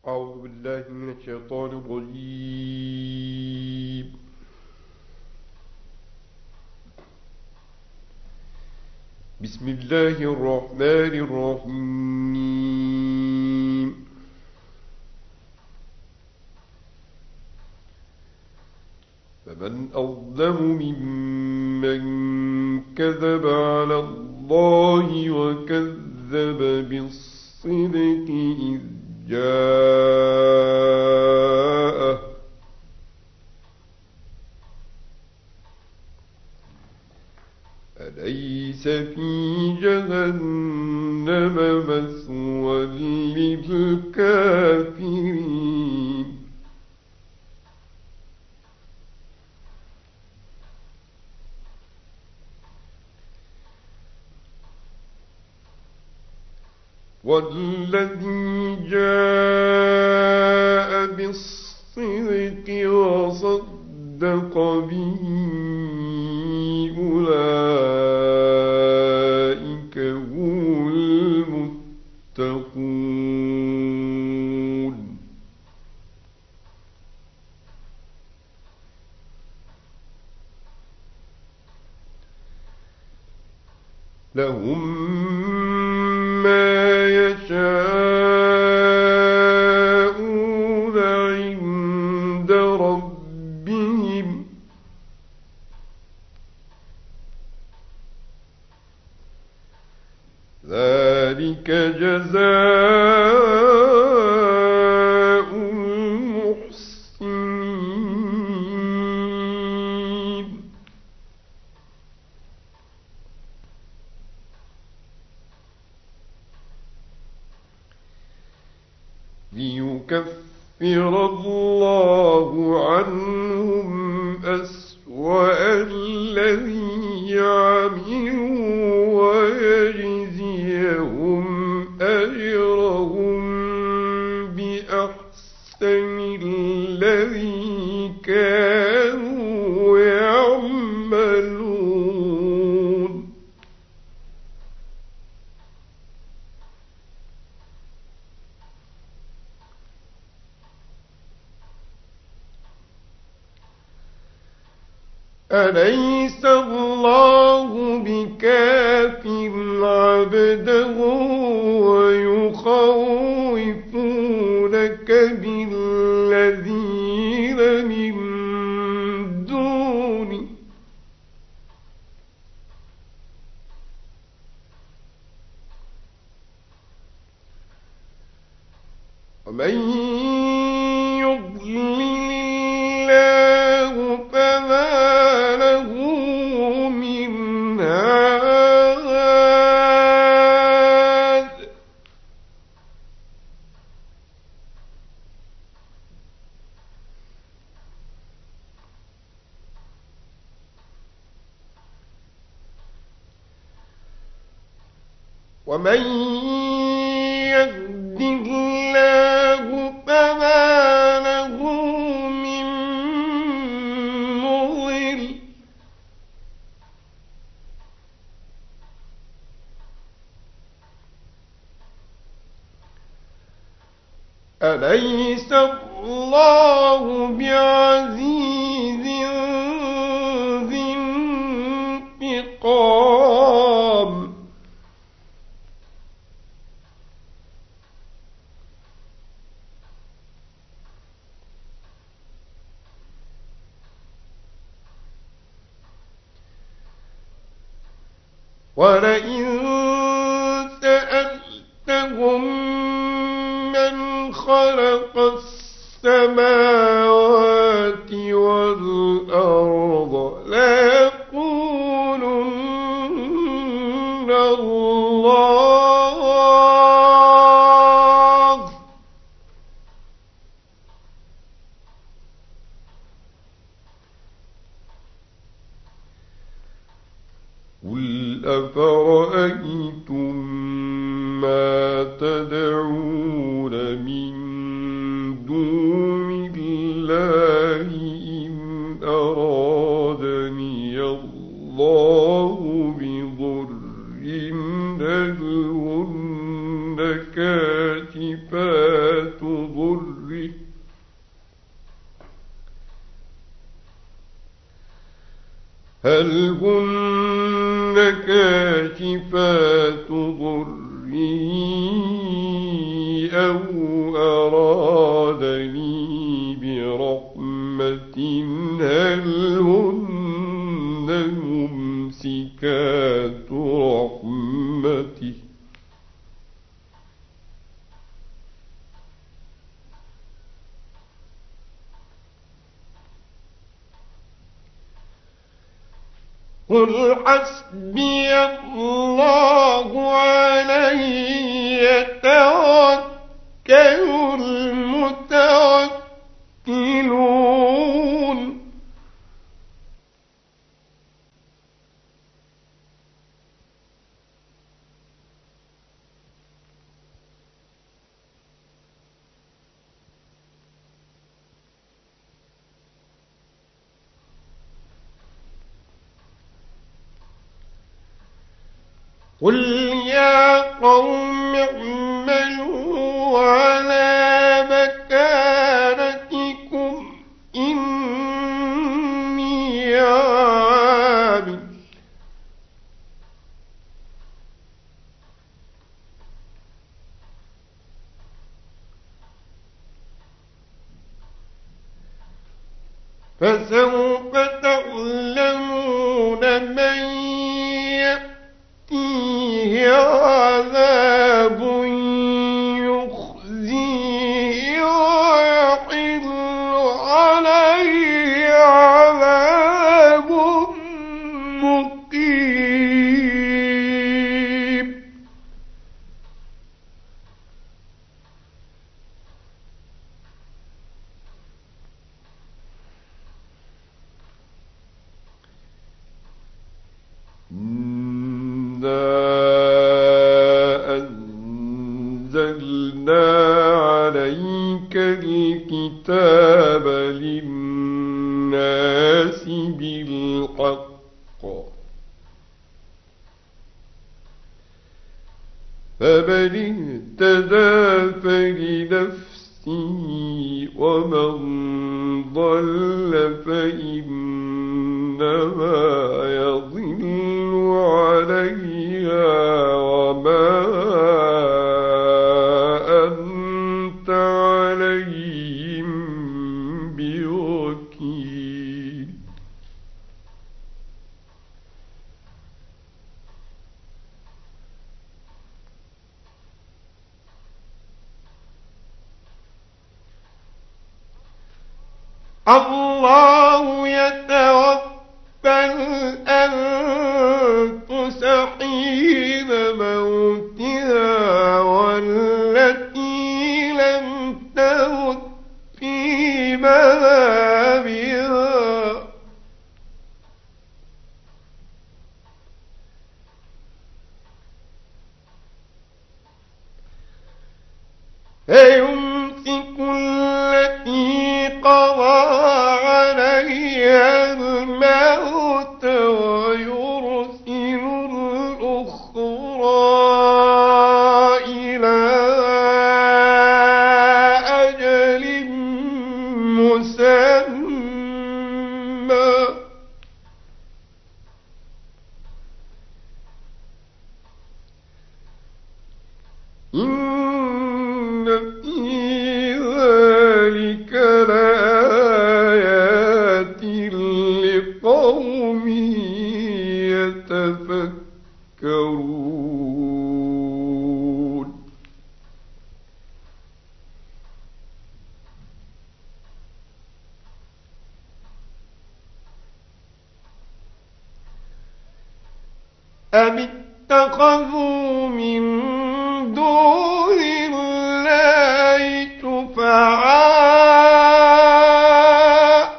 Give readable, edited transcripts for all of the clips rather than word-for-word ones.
أعوذ بالله من الشيطان الرجيم. بسم الله الرحمن الرحيم. فمن أظلم ممن كذب على الله وكذب بالصدق إذ جاءه أليس في جهنم مثوى للكافرين والذي جاء بالصدق وصدق به أولئك هم المتقون لهم ما يشاءون عند ربهم ذلك جزاء المحسنين ليكفر الله عنهم أسوأ الذي عملوا ويجزيهم أجرهم بأحسن الذي كانوا يعملون أليس الله بكاف عبده ويخوفونك بالذين من دونه ومن يضلل الله فما له من هاد ومن يهد الله فما له من مضل أليس الله بعزيز ذي انتقام ولئن سألتهم من خلق السماوات والأرض ليقولن الله قل أفرأيتم ما تدعون من دون الله إن أرادني الله بضر هل هن كاشفات ضره هل هن كاشفات ضره أو أرادني برحمة هل هن ممسكات رحمته قل حسبي الله عليه يتوكل المتوكلون قل يا قوم اعملوا على مكانتكم إني عامل فسوف تعلمون من يأتيه عذاب يخزيه ويحل عليه عذاب مقيم أنزلنا عليك الكتاب للناس بالحق فمن اهتدى فلنفسه ومن ضل فإنما يضل عليها وما أنت عليهم بوكيل الله يتوفى الأنفس حين موتها والتي لم تمت في منامها فيمسك التي قضى عليها الموت ويرسل الأخرى إلى أجل مسمى إن في ذلك لآيات لقوم يتفكرون أم اتخذوا من دون الله شفعاء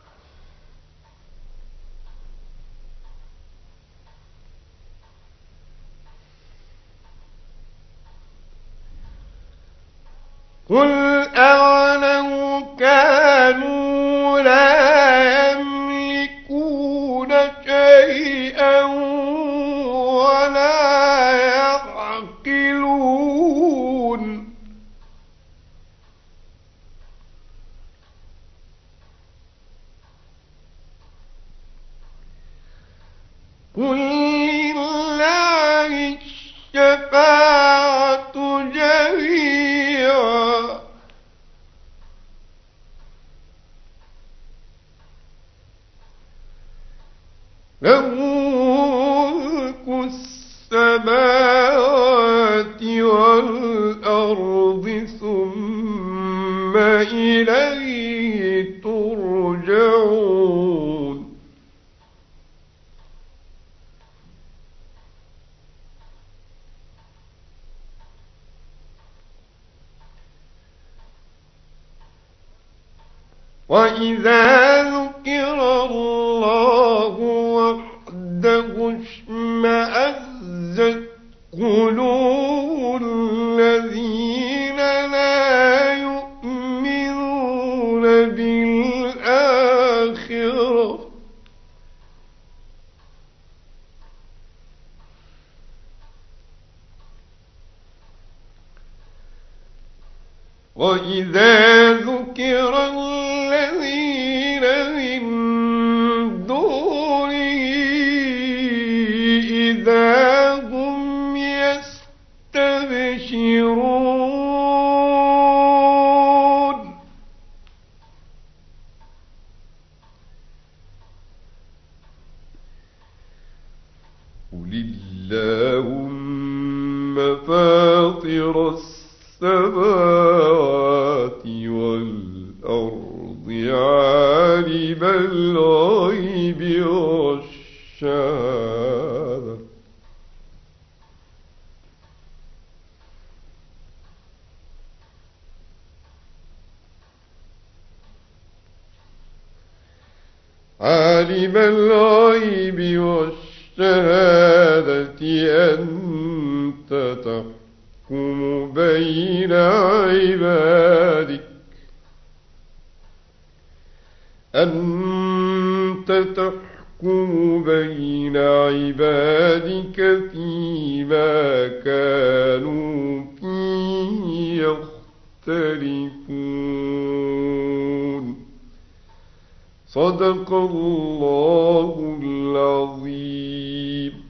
قل أولو كانوا لا يملكون شيئا ولا يعقلون قل لله الشفاعة جميعا له ملك السماوات والأرض ثم إليه ترجعون وإذا ذكر الله وحده اشمأزت قلوب الذين لا يؤمنون بالآخرة وإذا ذكر الذين من دونه إذا هم يستبشرون قل اللهم فاطر السماوات والأرض عالم الغيب والشهادة عالم الغيب والشهادة أنت تحكم بين عبادك فيما كانوا فيه يختلفون صدق الله العظيم.